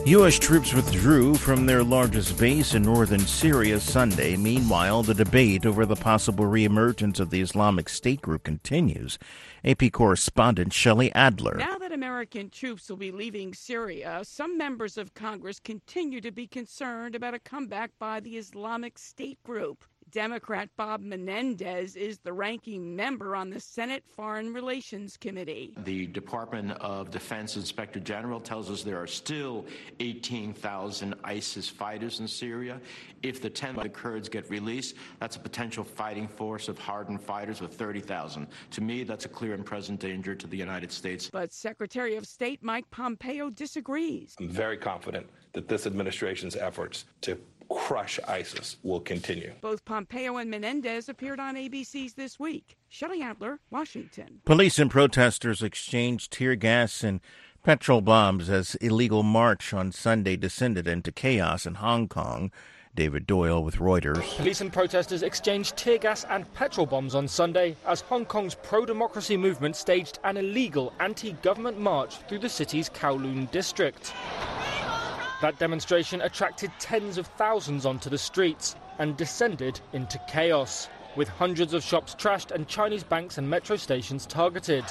U.S. troops withdrew from their largest base in northern Syria Sunday. Meanwhile, the debate over the possible reemergence of the Islamic State group continues. AP correspondent Shelley Adler. Now that American troops will be leaving Syria, some members of Congress continue to be concerned about a comeback by the Islamic State group. Democrat Bob Menendez is the ranking member on the Senate Foreign Relations Committee. The Department of Defense Inspector General tells us there are still 18,000 ISIS fighters in Syria. If the 10 Kurds get released, that's a potential fighting force of hardened fighters with 30,000. To me, that's a clear and present danger to the United States. But Secretary of State Mike Pompeo disagrees. I'm very confident that this administration's efforts to crush ISIS will continue. Both Pompeo and Menendez appeared on ABC's This Week. Shelley Adler, Washington. Police and protesters exchanged tear gas and petrol bombs as illegal march on Sunday descended into chaos in Hong Kong. David Doyle with Reuters. Police and protesters exchanged tear gas and petrol bombs on Sunday as Hong Kong's pro-democracy movement staged an illegal anti-government march through the city's Kowloon district. That demonstration attracted tens of thousands onto the streets and descended into chaos, with hundreds of shops trashed and Chinese banks and metro stations targeted.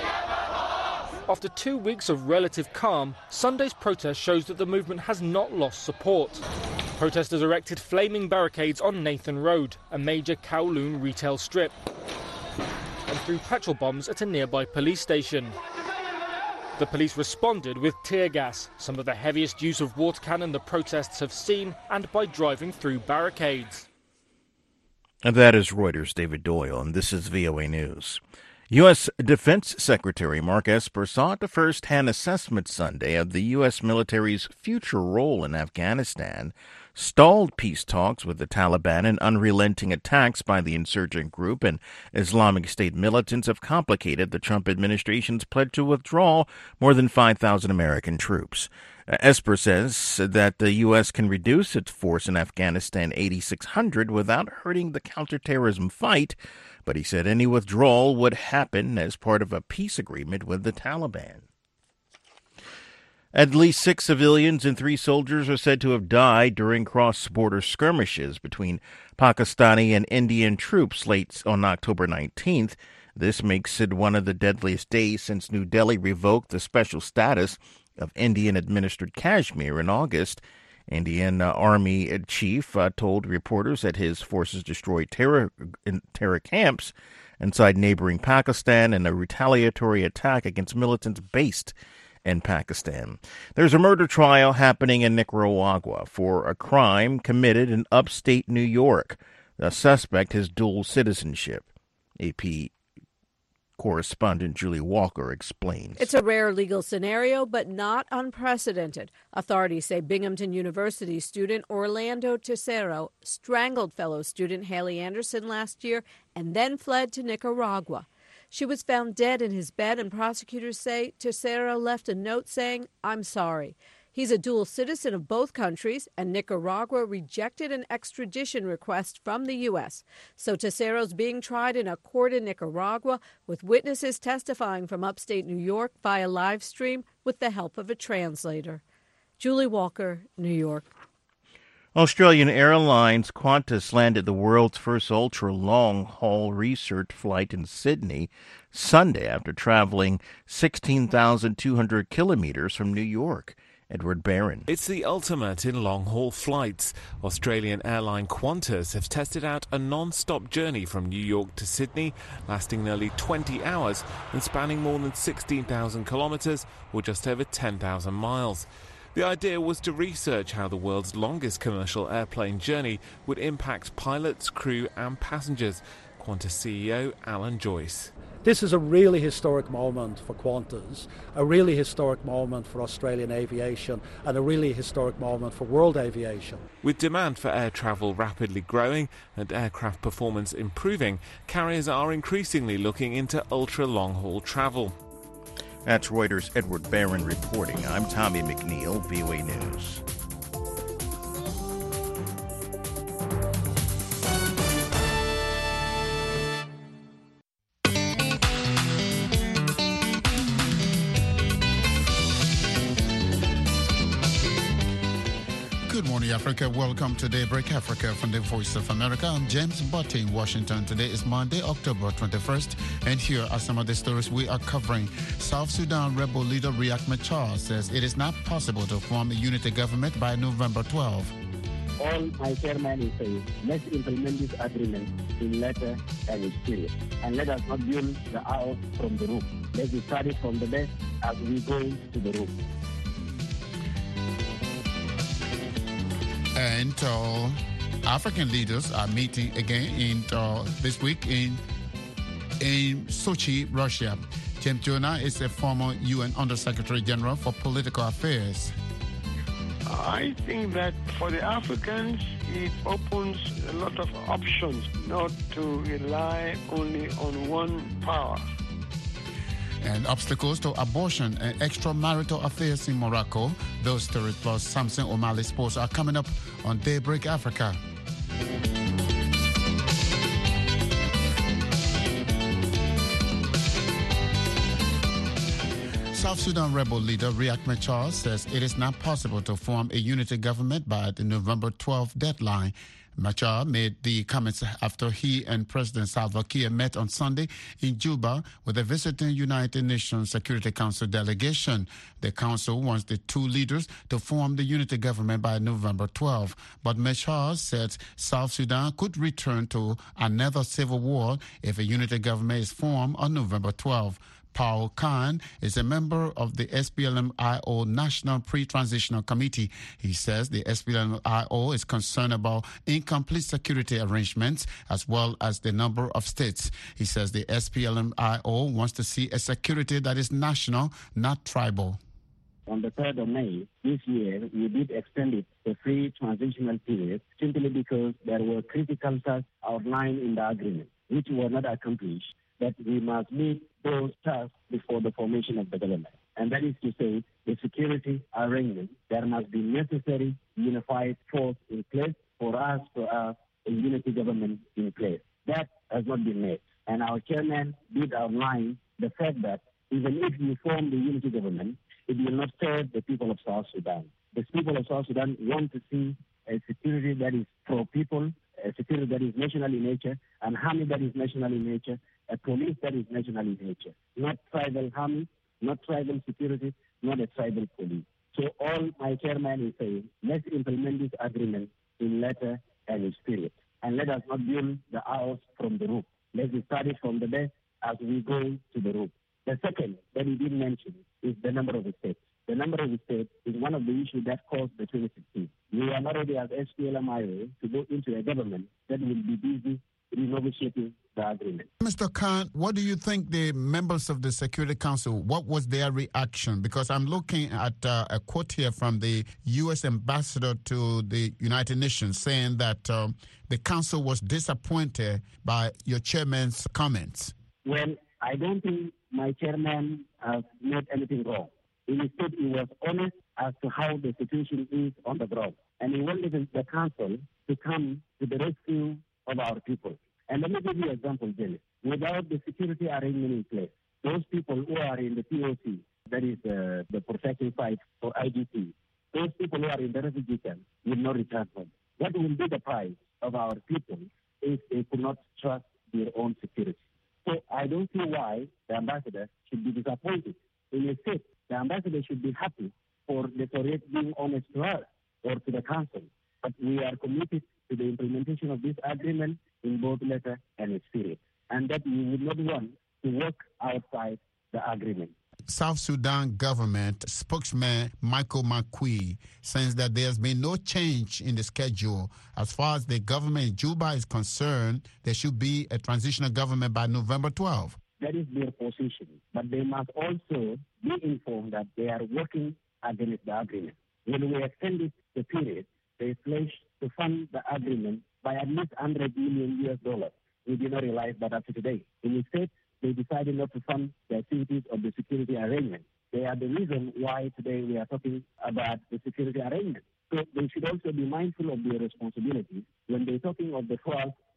After 2 weeks of relative calm, Sunday's protest shows that the movement has not lost support. Protesters erected flaming barricades on Nathan Road, a major Kowloon retail strip, and threw petrol bombs at a nearby police station. The police responded with tear gas, some of the heaviest use of water cannon the protests have seen, and by driving through barricades. And that is Reuters' David Doyle, and this is VOA News. U.S. Defense Secretary Mark Esper sought a first-hand assessment Sunday of the U.S. military's future role in Afghanistan, stalled peace talks with the Taliban, and unrelenting attacks by the insurgent group and Islamic State militants have complicated the Trump administration's pledge to withdraw more than 5,000 American troops. Esper says that the U.S. can reduce its force in Afghanistan 8,600 without hurting the counterterrorism fight, but he said any withdrawal would happen as part of a peace agreement with the Taliban. At least 6 civilians and 3 soldiers are said to have died during cross-border skirmishes between Pakistani and Indian troops late on October 19th. This makes it one of the deadliest days since New Delhi revoked the special status of Indian-administered Kashmir in August. Indian Army chief told reporters that his forces destroyed terror camps inside neighboring Pakistan in a retaliatory attack against militants based in Pakistan. There's a murder trial happening in Nicaragua for a crime committed in upstate New York. The suspect has dual citizenship. AP correspondent Julie Walker explains. It's a rare legal scenario, but not unprecedented. Authorities say Binghamton University student Orlando Tercero strangled fellow student Haley Anderson last year and then fled to Nicaragua. She was found dead in his bed, and prosecutors say Tercero left a note saying, "I'm sorry." He's a dual citizen of both countries, and Nicaragua rejected an extradition request from the U.S. So Tercero's being tried in a court in Nicaragua, with witnesses testifying from upstate New York via live stream with the help of a translator. Julie Walker, New York. Australian Airlines Qantas landed the world's first ultra-long-haul research flight in Sydney Sunday after traveling 16,200 kilometers from New York. Edward Barron. It's the ultimate in long-haul flights. Australian airline Qantas has tested out a non-stop journey from New York to Sydney, lasting nearly 20 hours and spanning more than 16,000 kilometres or just over 10,000 miles. The idea was to research how the world's longest commercial airplane journey would impact pilots, crew and passengers. Qantas CEO Alan Joyce. This is a really historic moment for Qantas, a really historic moment for Australian aviation, and a really historic moment for world aviation. With demand for air travel rapidly growing and aircraft performance improving, carriers are increasingly looking into ultra-long-haul travel. That's Reuters' Edward Barron reporting. I'm Tommy McNeil, VOA News. Good morning, Africa. Welcome to Daybreak Africa from the Voice of America. I'm James Butte in Washington. Today is Monday, October 21st, and here are some of the stories we are covering. South Sudan rebel leader Riek Machar says it is not possible to form a unity government by November 12. All my chairman is saying, let's implement this agreement in letter and in spirit. And let us not build the house from the roof. Let's start it from the base as we go to the roof. And African leaders are meeting again this week in Sochi, Russia. James Jonah is a former UN Undersecretary General for Political Affairs. I think that for the Africans, it opens a lot of options not to rely only on one power. And obstacles to abortion and extramarital affairs in Morocco. Those stories plus Samson O'Malley Sports are coming up on Daybreak Africa. South Sudan rebel leader Riek Machar says it is not possible to form a unity government by the November 12th deadline. Machar made the comments after he and President Salva Kiir met on Sunday in Juba with a visiting United Nations Security Council delegation. The council wants the two leaders to form the unity government by November 12. But Machar said South Sudan could return to another civil war if a unity government is formed on November 12. Paul Khan is a member of the SPLM-IO National Pre-Transitional Committee. He says the SPLM-IO is concerned about incomplete security arrangements as well as the number of states. He says the SPLM-IO wants to see a security that is national, not tribal. On the 3rd of May this year, we did extend it the free transitional period simply because there were critical tasks outlined in the agreement, which were not accomplished, that we must meet those tasks before the formation of the government. And that is to say, the security arrangement, there must be necessary unified force in place for us to have a unity government in place. That has not been made. And our chairman did outline the fact that even if we form the unity government, it will not serve the people of South Sudan. The people of South Sudan want to see a security that is pro-people, a security that is national in nature, an army that is national in nature, a police that is national in nature, not tribal army, not tribal security, not a tribal police. So all my chairman is saying, let's implement this agreement in letter and in spirit. And let us not build the house from the roof. Let's start it from the base as we go to the roof. The second that he did mention is the number of the states. The number of the states is one of the issues that caused the 2016. We are not ready as SPLM-IO to go into a government that will be busy renegotiating the agreement. Mr. Khan, what do you think the members of the Security Council, what was their reaction? Because I'm looking at a quote here from the U.S. ambassador to the United Nations saying that the council was disappointed by your chairman's comments. Well, I don't think my chairman has made anything wrong. Instead, he was honest as to how the situation is on the ground. And he wanted the council to come to the rescue of our people. And let me give you an example, Jenny. Without the security arrangement in place, those people who are in the POC, that is the protection site for IDP, those people who are in the refugee camp will not return home. What will be the price of our people if they could not trust their own security? So I don't see why the ambassador should be disappointed. Instead, the ambassador should be happy for the Soviet being honest to her or to the council. But we are committed to the implementation of this agreement in both letter and spirit, and that we would not want to work outside the agreement. South Sudan government spokesman Michael McQueen says that there's been no change in the schedule. As far as the government in Juba is concerned, there should be a transitional government by November 12. That is their position, but they must also be informed that they are working against the agreement. When we extended the period, they pledged to fund the agreement by at least $100 million. We did not realize that up to today. Instead, they decided not to fund the activities of the security arrangement. They are the reason why today we are talking about the security arrangement. So they should also be mindful of their responsibilities when they're talking of the 12th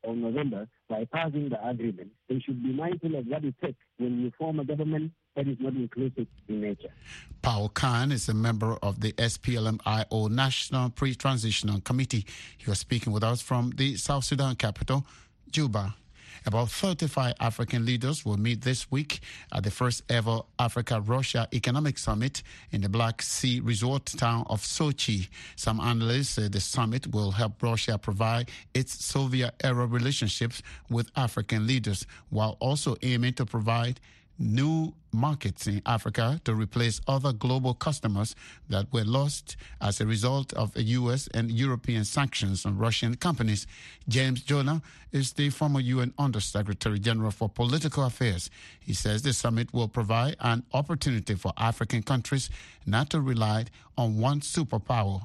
of November by passing the agreement. They should be mindful of what it takes when you form a government that is not inclusive in nature. Paul Khan is a member of the SPLM-IO National Pre-Transitional Committee. He was speaking with us from the South Sudan capital, Juba. About 35 African leaders will meet this week at the first ever Africa-Russia Economic Summit in the Black Sea resort town of Sochi. Some analysts say the summit will help Russia provide its Soviet-era relationships with African leaders, while also aiming to provide new markets in Africa to replace other global customers that were lost as a result of U.S. and European sanctions on Russian companies. James Jonah is the former UN Undersecretary General for Political Affairs. He says the summit will provide an opportunity for African countries not to rely on one superpower.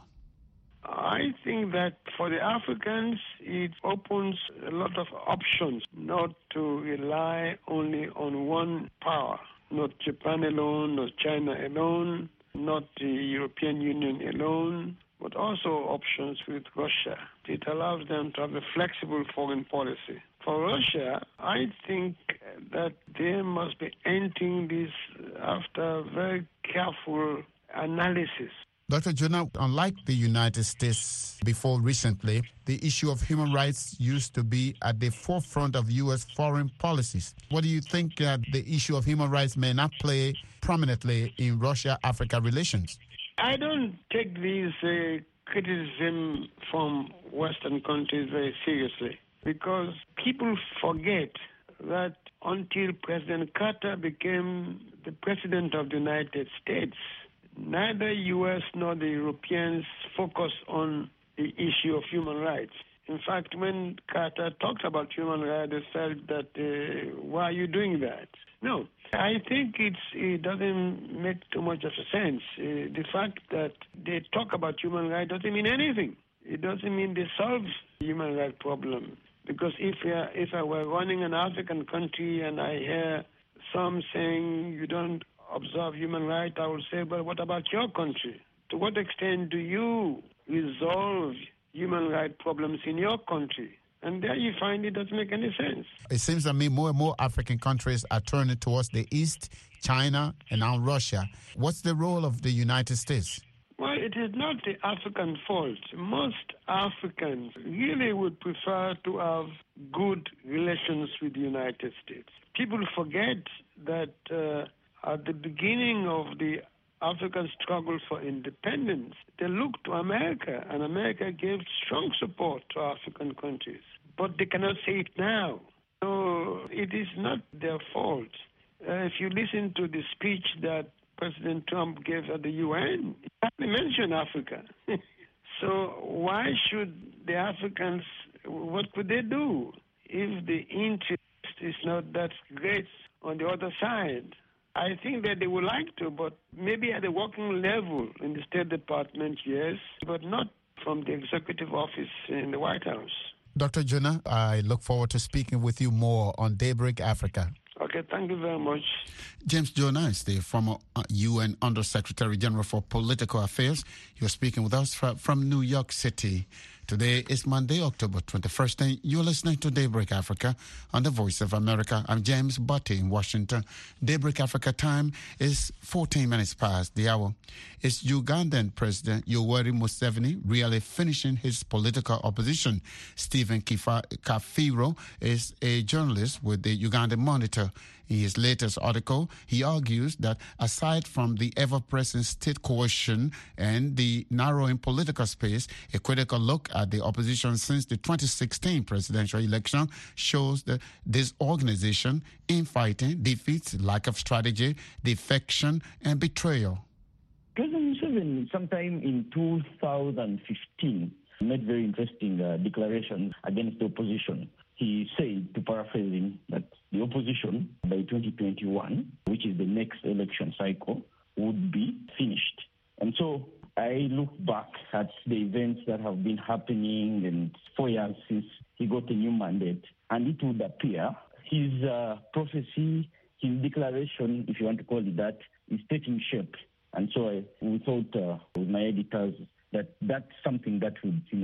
I think that for the Africans, it opens a lot of options not to rely only on one power, not Japan alone, not China alone, not the European Union alone, but also options with Russia. It allows them to have a flexible foreign policy. For Russia, I think that they must be entering this after very careful analysis. Dr. Jonah, unlike the United States before recently, the issue of human rights used to be at the forefront of U.S. foreign policies. What do you think the issue of human rights may not play prominently in Russia-Africa relations? I don't take these criticism from Western countries very seriously because people forget that until President Carter became the President of the United States, neither U.S. nor the Europeans focus on the issue of human rights. In fact, when Carter talked about human rights, they felt that, why are you doing that? No, I think it doesn't make too much of a sense. The fact that they talk about human rights doesn't mean anything. It doesn't mean they solve the human rights problem. Because if I were running an African country and I hear some saying you don't observe human rights, I will say, but what about your country? To what extent do you resolve human rights problems in your country? And there you find it doesn't make any sense. It seems to me more and more African countries are turning towards the East, China, and now Russia. What's the role of the United States? Well, it is not the African fault. Most Africans really would prefer to have good relations with the United States. People forget that at the beginning of the African struggle for independence, they looked to America, and America gave strong support to African countries. But they cannot say it now. So it is not their fault. If you listen to the speech that President Trump gave at the UN, he hardly mentioned Africa. So why should the Africans, what could they do if the interest is not that great on the other side? I think that they would like to, but maybe at the working level in the State Department, yes, but not from the executive office in the White House. Dr. Jonah, I look forward to speaking with you more on Daybreak Africa. Okay, thank you very much. James Jonah is the former UN Undersecretary General for Political Affairs. You're speaking with us from New York City. Today is Monday, October 21st, and you're listening to Daybreak Africa on the Voice of America. I'm James Butty in Washington. Daybreak Africa time is 14 minutes past the hour. It's Ugandan President Yoweri Museveni really finishing his political opposition. Stephen Kafiro is a journalist with the Ugandan Monitor. In his latest article, he argues that aside from the ever-present state coercion and the narrowing political space, a critical look at the opposition since the 2016 presidential election shows the disorganization, infighting, defeats, lack of strategy, defection, and betrayal. President Museveni, sometime in 2015, made very interesting declarations against the opposition. He said, to paraphrase him, that the opposition by 2021, which is the next election cycle, would be finished. And so I look back at the events that have been happening in 4 years since he got a new mandate, and it would appear his prophecy, his declaration, if you want to call it that, is taking shape. And so we thought with my editors that that's something that would,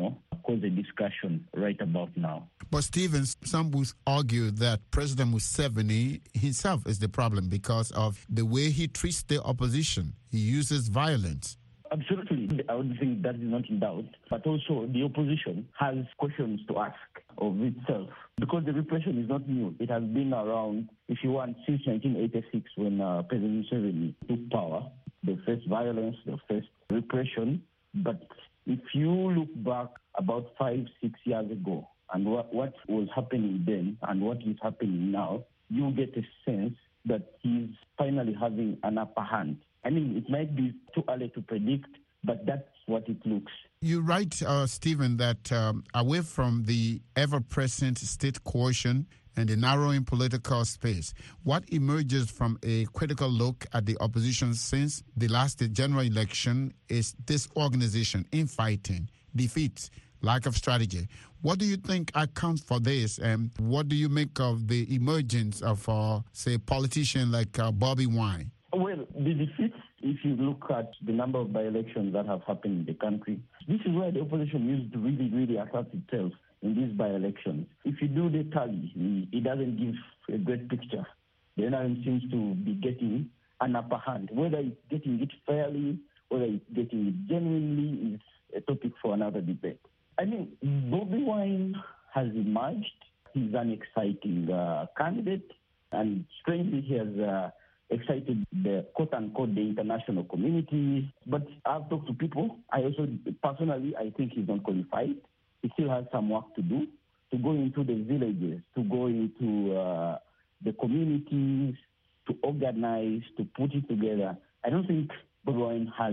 cause a discussion right about now. But Stephen, some would argue that President Museveni himself is the problem because of the way he treats the opposition. He uses violence. Absolutely. I would think that is not in doubt. But also the opposition has questions to ask of itself because the repression is not new. It has been around, if you want, since 1986 when President Museveni took power. The first violence, the first repression. But if you look back about 5-6 years ago and what was happening then and what is happening now, you get a sense that he's finally having an upper hand. I mean, it might be too early to predict, but that's what it looks. You write, Stephen, that away from the ever-present state coercion and the narrowing political space, what emerges from a critical look at the opposition since the last general election is disorganization, infighting, defeats, lack of strategy. What do you think accounts for this, and what do you make of the emergence of, say, a politician like Bobby Wine? Well, the defeats, if you look at the number of by-elections that have happened in the country, this is where the opposition used to really, really assert itself in these by-elections. If you do the tally, it doesn't give a great picture. The NRM seems to be getting an upper hand. Whether it's getting it fairly, whether it's getting it genuinely is a topic for another debate. I mean, Bobby Wine has emerged. He's an exciting candidate, and strangely he has excited the quote-unquote the international community. But I've talked to people. I also, personally, I think he's not qualified. He still has some work to do, to go into the villages, to go into the communities, to organize, to put it together. I don't think Bobby Wine has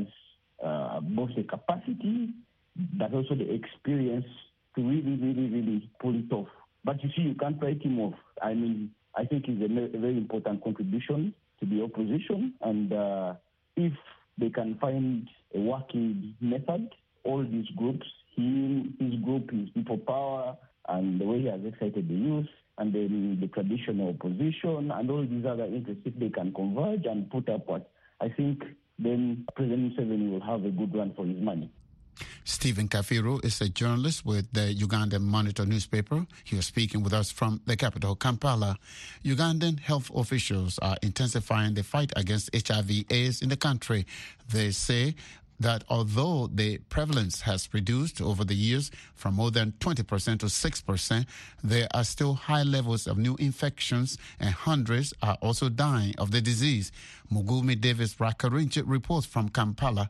both the capacity but also the experience to really, really, really pull it off. But you see, you can't write him off. I mean, I think it's a very important contribution to the opposition, and if they can find a working method, all these groups, his group, his people power, and the way he has excited the youth, and then the traditional opposition, and all these other interests, if they can converge and put up what, I think then President Museveni will have a good run for his money. Stephen Kafiru is a journalist with the Ugandan Monitor newspaper. He was speaking with us from the capital, Kampala. Ugandan health officials are intensifying the fight against HIV/AIDS in the country. They say that although the prevalence has reduced over the years from more than 20% to 6%, there are still high levels of new infections and hundreds are also dying of the disease. Mugumi Davis Rakarinche reports from Kampala.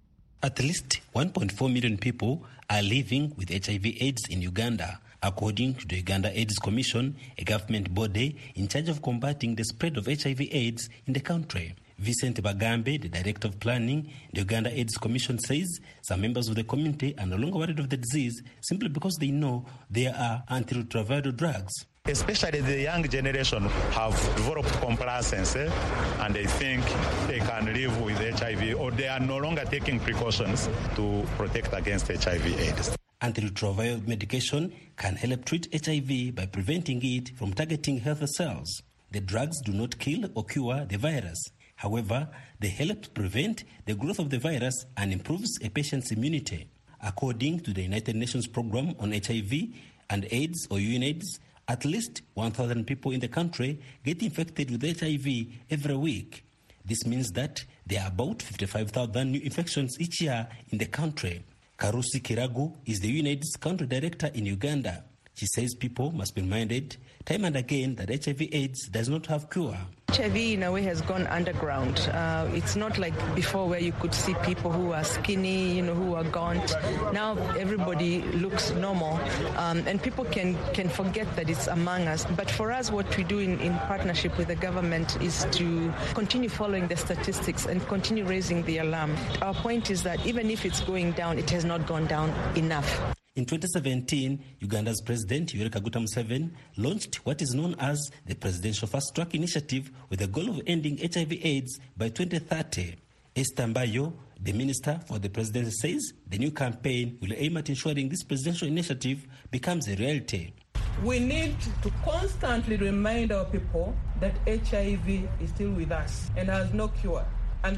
At least 1.4 million people are living with HIV/AIDS in Uganda, according to the Uganda AIDS Commission, a government body in charge of combating the spread of HIV/AIDS in the country. Vincent Bagambe, the director of planning, the Uganda AIDS Commission, says some members of the community are no longer worried of the disease simply because they know there are antiretroviral drugs. Especially the young generation have developed complacency and they think they can live with HIV, or they are no longer taking precautions to protect against HIV/AIDS. Antiretroviral medication can help treat HIV by preventing it from targeting healthy cells. The drugs do not kill or cure the virus. However, they help prevent the growth of the virus and improves a patient's immunity. According to the United Nations Programme on HIV and AIDS, or UNAIDS, at least 1,000 people in the country get infected with HIV every week. This means that there are about 55,000 new infections each year in the country. Karusi Kiragu is the UNAIDS country director in Uganda. She says people must be reminded time and again that HIV/AIDS does not have cure. HIV in a way has gone underground. It's not like before where you could see people who are skinny, who are gaunt. Now everybody looks normal, and people can forget that it's among us. But for us, what we do in partnership with the government is to continue following the statistics and continue raising the alarm. Our point is that even if it's going down, it has not gone down enough. In 2017, Uganda's President Yoweri Kaguta Museveni launched what is known as the Presidential Fast Track Initiative with the goal of ending HIV/AIDS by 2030. Esther Mbayo, the Minister for the Presidency, says the new campaign will aim at ensuring this presidential initiative becomes a reality. We need to constantly remind our people that HIV is still with us and has no cure, and that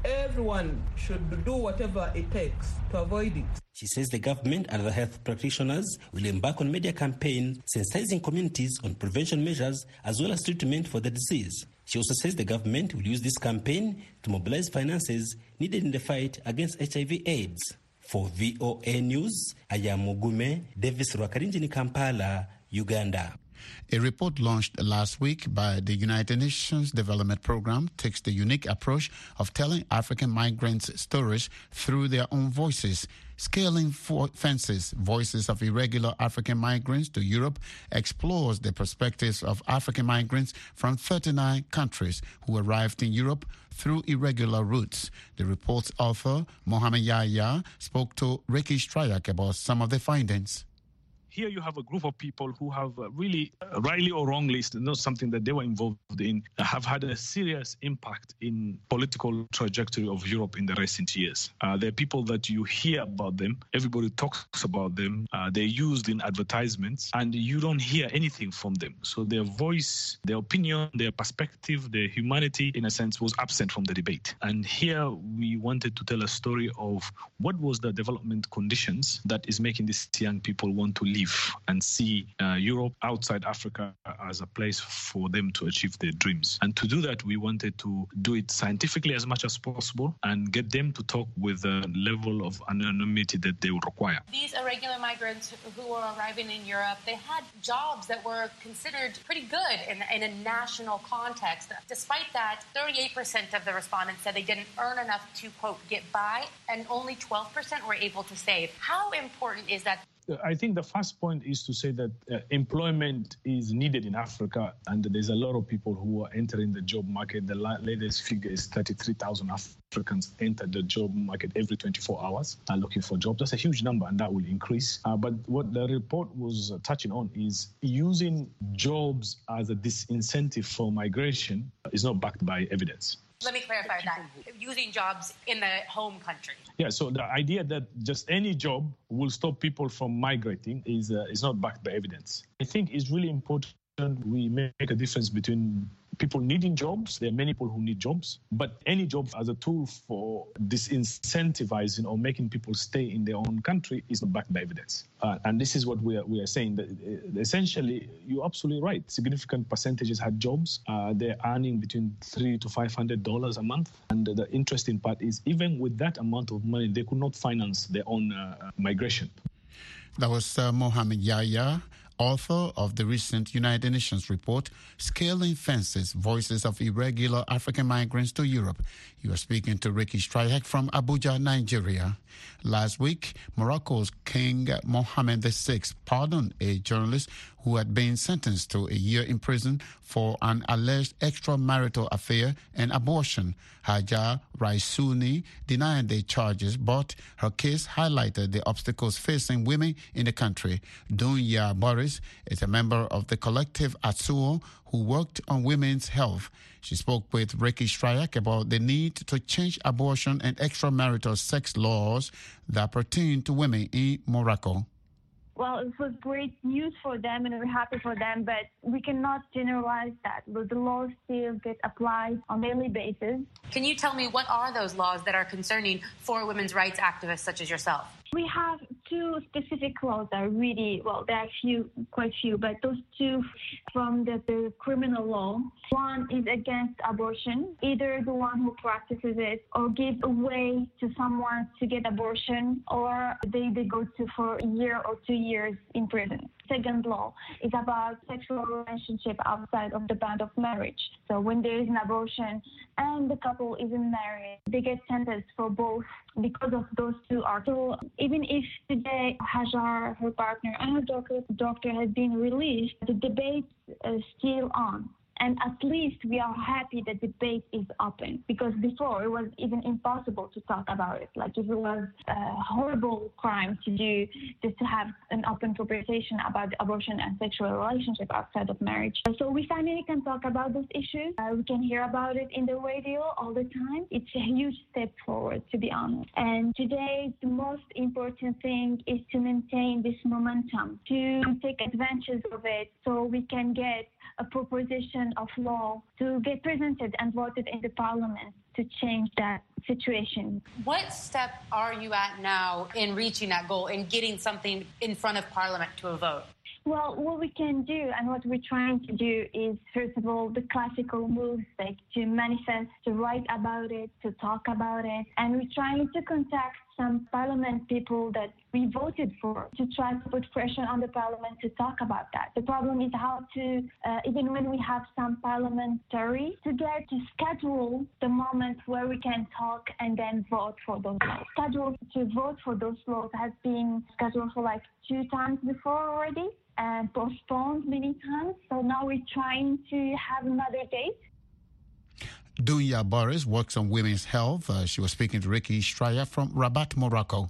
everyone should do whatever it takes to avoid it. She says the government and other health practitioners will embark on media campaigns sensitizing communities on prevention measures as well as treatment for the disease. She also says the government will use this campaign to mobilize finances needed in the fight against HIV/AIDS. For VOA News, I am Mugume Davis Rwakarinjini, Kampala, Uganda. A report launched last week by the United Nations Development Programme takes the unique approach of telling African migrants' stories through their own voices. Scaling Fences, Voices of Irregular African Migrants to Europe explores the perspectives of African migrants from 39 countries who arrived in Europe through irregular routes. The report's author, Mohamed Yahya, spoke to Ricky Strayak about some of the findings. Here you have a group of people who have really, rightly or wrongly, not something that they were involved in, have had a serious impact in political trajectory of Europe in the recent years. They're people that you hear about them, everybody talks about them, they're used in advertisements, and you don't hear anything from them. So their voice, their opinion, their perspective, their humanity, in a sense, was absent from the debate. And here we wanted to tell a story of what was the development conditions that is making these young people want to live and see Europe outside Africa as a place for them to achieve their dreams. And to do that, we wanted to do it scientifically as much as possible and get them to talk with a level of anonymity that they would require. These irregular migrants who were arriving in Europe, they had jobs that were considered pretty good in a national context. Despite that, 38% of the respondents said they didn't earn enough to, quote, get by, and only 12% were able to save. How important is that? I think the first point is to say that employment is needed in Africa, and there's a lot of people who are entering the job market. The latest figure is 33,000 Africans enter the job market every 24 hours looking for jobs. That's a huge number, and that will increase. But what the report was touching on is using jobs as a disincentive for migration is not backed by evidence. Let me clarify that. Using jobs in the home country. Yeah, so the idea that just any job will stop people from migrating is not backed by evidence. I think it's really important we make a difference between people needing jobs. There are many people who need jobs, but any job as a tool for disincentivizing or making people stay in their own country is not backed by evidence. And this is what we are saying. That essentially, you're absolutely right. Significant percentages had jobs. They're earning between $300 to $500 a month. And the interesting part is even with that amount of money, they could not finance their own migration. That was Mohamed Yahya, author of the recent United Nations report, Scaling Fences, Voices of Irregular African Migrants to Europe. You are speaking to Ricky Strayak from Abuja, Nigeria. Last week, Morocco's King Mohammed VI pardoned a journalist who had been sentenced to a year in prison for an alleged extramarital affair and abortion. Hajar Raisuni denied the charges, but her case highlighted the obstacles facing women in the country. Dunya Boris is a member of the collective Atsuo who worked on women's health. She spoke with Ricky Strayak about the need to change abortion and extramarital sex laws that pertain to women in Morocco. Well, it was great news for them and we're happy for them, but we cannot generalize that. The laws still get applied on a daily basis. Can you tell me what are those laws that are concerning for women's rights activists such as yourself? We have two specific laws that are really, well, there are quite few, but those two from the criminal law. One is against abortion, either the one who practices it or gives a way to someone to get abortion, or they go to for a year or 2 years in prison. Second law is about sexual relationship outside of the bond of marriage. So when there is an abortion and the couple isn't married, they get sentenced for both because of those two acts. So even if today Hajar, her partner, and her doctor has been released, the debate is still on. And at least we are happy that the debate is open, because before it was even impossible to talk about it. Like if it was a horrible crime to do, just to have an open conversation about abortion and sexual relationship outside of marriage. So we finally can talk about those issues. We can hear about it in the radio all the time. It's a huge step forward, to be honest. And today, the most important thing is to maintain this momentum, to take advantage of it so we can get a proposition proposition of law to get presented and voted in the parliament to change that situation. What step are you at now in reaching that goal, in getting something in front of Parliament to a vote? Well, what we can do and what we're trying to do is, first of all, the classical moves, like to manifest, to write about it, to talk about it. And we're trying to contact some parliament people that we voted for to try to put pressure on the parliament to talk about that. The problem is how to, even when we have some parliamentary, to get to schedule the moment where we can talk and then vote for those laws. Schedule to vote for those laws has been scheduled for like 2 times before already and postponed many times. So now we're trying to have another date. Dunya Boris works on women's health. She was speaking to Ricky Straya from Rabat, Morocco.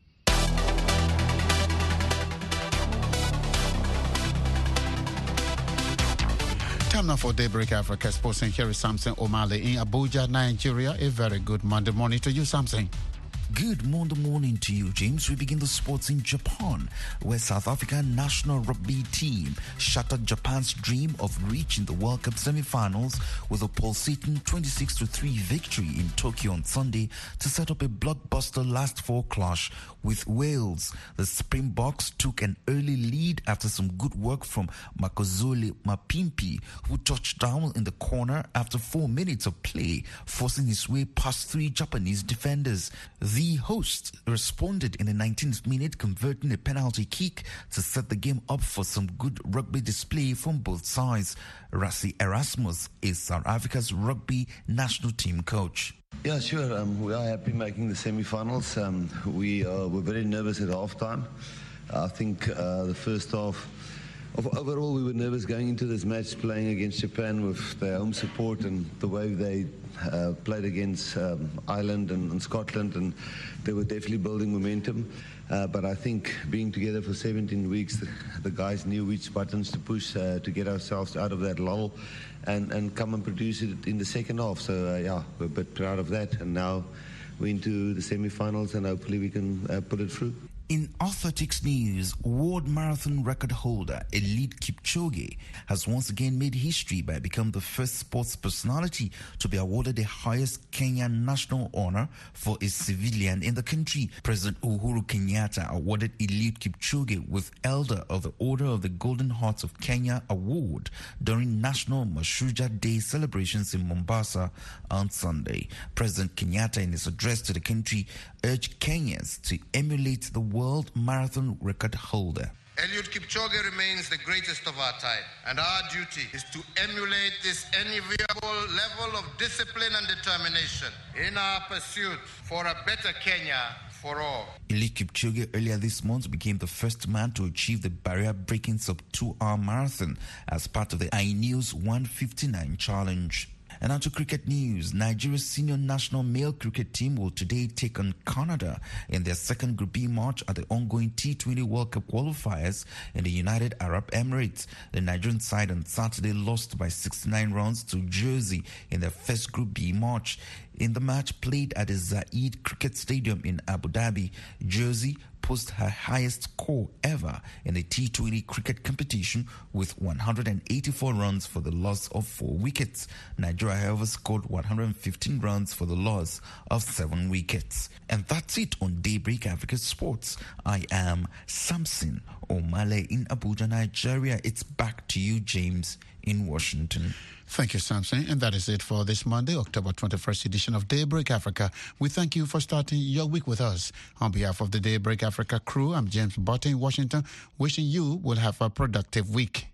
Time now for Daybreak Africa Sports, and here is Samson Omale in Abuja, Nigeria. A very good Monday morning to you, Samson. Good morning to you, James. We begin the sports in Japan, where South African national rugby team shattered Japan's dream of reaching the World Cup semi-finals with a pulsating 26-3 victory in Tokyo on Sunday to set up a blockbuster last four clash with Wales. The Springboks took an early lead after some good work from Makozole Mapimpi, who touched down in the corner after 4 minutes of play, forcing his way past 3 Japanese defenders. The hosts responded in the 19th minute, converting a penalty kick to set the game up for some good rugby display from both sides. Rassie Erasmus is South Africa's rugby national team coach. Yeah, sure. We are happy making the semi-finals. We were very nervous at half-time. I think the first half, overall we were nervous going into this match, playing against Japan with their home support and the way they played against Ireland and Scotland, and they were definitely building momentum. But I think being together for 17 weeks, the guys knew which buttons to push to get ourselves out of that lull and come and produce it in the second half. So, yeah, we're a bit proud of that. And now we're into the semi-finals and hopefully we can put it through. In athletics news, world marathon record holder Eliud Kipchoge has once again made history by becoming the first sports personality to be awarded the highest Kenyan national honor for a civilian in the country. President Uhuru Kenyatta awarded Eliud Kipchoge with Elder of the Order of the Golden Hearts of Kenya award during National Mashujaa Day celebrations in Mombasa on Sunday. President Kenyatta, in his address to the country, urged Kenyans to emulate the world marathon record holder. Eliud Kipchoge remains the greatest of our time, and our duty is to emulate this enviable level of discipline and determination in our pursuit for a better Kenya for all. Eliud Kipchoge earlier this month became the first man to achieve the barrier-breaking sub-2-hour marathon as part of the iNews 159 challenge. And now to cricket news. Nigeria's senior national male cricket team will today take on Canada in their second Group B match at the ongoing T20 World Cup qualifiers in the United Arab Emirates. The Nigerian side on Saturday lost by 69 runs to Jersey in their first Group B match. In the match played at the Zayed Cricket Stadium in Abu Dhabi, Jersey posted her highest score ever in the T20 cricket competition with 184 runs for the loss of 4 wickets. Nigeria, however, scored 115 runs for the loss of 7 wickets. And that's it on Daybreak Africa Sports. I am Samson Omale in Abuja, Nigeria. It's back to you, James, in Washington. Thank you, Samson. And that is it for this Monday, October 21st edition of Daybreak Africa. We thank you for starting your week with us. On behalf of the Daybreak Africa crew, I'm James Botte in Washington, wishing you will have a productive week.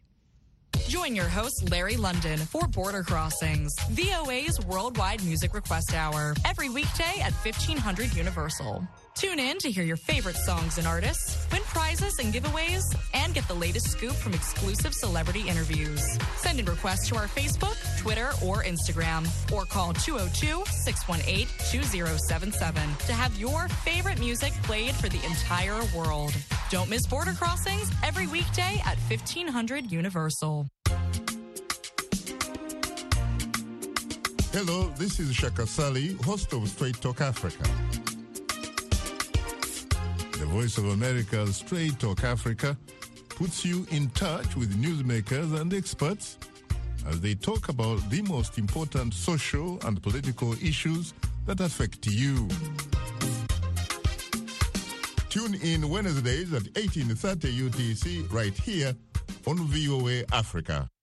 Join your host, Larry London, for Border Crossings, VOA's worldwide music request hour, every weekday at 1500 Universal. Tune in to hear your favorite songs and artists, win prizes and giveaways, and get the latest scoop from exclusive celebrity interviews. Send in requests to our Facebook, Twitter, or Instagram, or call 202-618-2077 to have your favorite music played for the entire world. Don't miss Border Crossings every weekday at 1500 Universal. Hello, this is Shaka Sali, host of Straight Talk Africa. The Voice of America's Straight Talk Africa puts you in touch with newsmakers and experts as they talk about the most important social and political issues that affect you. Tune in Wednesdays at 18:30 UTC right here on VOA Africa.